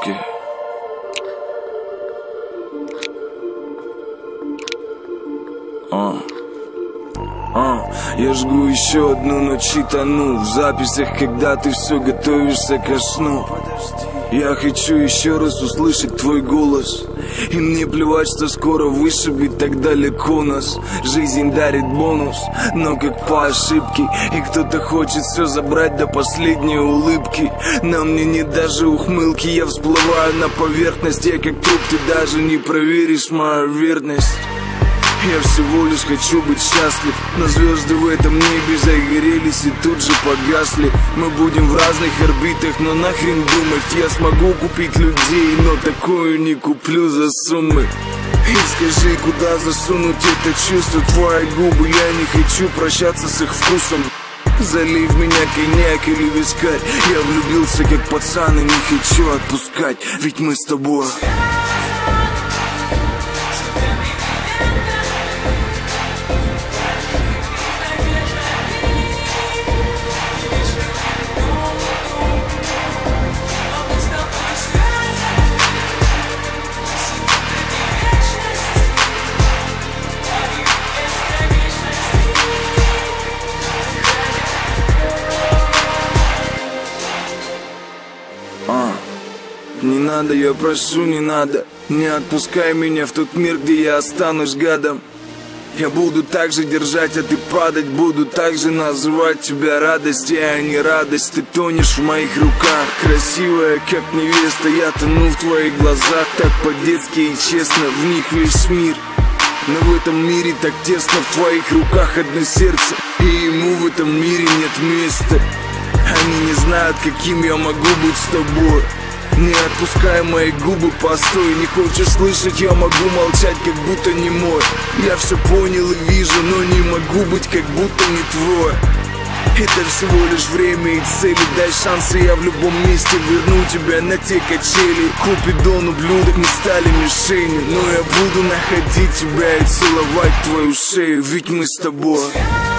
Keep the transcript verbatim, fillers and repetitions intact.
руки. А. А, я жгу еще одну, ночь и тону в записях, когда ты все готовишься ко сну. Я хочу еще раз услышать твой голос, и мне плевать, что скоро вышибет так далеко нас. Жизнь дарит бонус, но как по ошибке, и кто-то хочет все забрать до последней улыбки. На мне нет даже ухмылки, я всплываю на поверхность. Я как труп, ты даже не проверишь мою верность. Я всего лишь хочу быть счастлив, но звезды в этом небе загорелись и тут же погасли. Мы будем в разных орбитах, но нахрен думать. Я смогу купить людей, но такую не куплю за суммы. И скажи, куда засунуть это чувство, твои губы. Я не хочу прощаться с их вкусом. Залей в меня коньяк или вискарь. Я влюбился как пацан и не хочу отпускать, ведь мы с тобой. Не надо, я прошу, не надо. Не отпускай меня в тот мир, где я останусь гадом. Я буду так же держать, а ты падать. Буду так же называть тебя радостью, а не радость. Ты тонешь в моих руках, красивая, как невеста. Я тону в твоих глазах, так по-детски и честно. В них весь мир, но в этом мире так тесно. В твоих руках одно сердце, и ему в этом мире нет места. Они не знают, каким я могу быть с тобой. Не отпускай мои губы, постой. Не хочешь слышать, я могу молчать, как будто не мой. Я все понял и вижу, но не могу быть, как будто не твой. Это всего лишь время и цели. Дай шанс, и я в любом месте верну тебя на те качели. Купидон, ублюдок, не стали мишенью, но я буду находить тебя и целовать твою шею, ведь мы с тобой.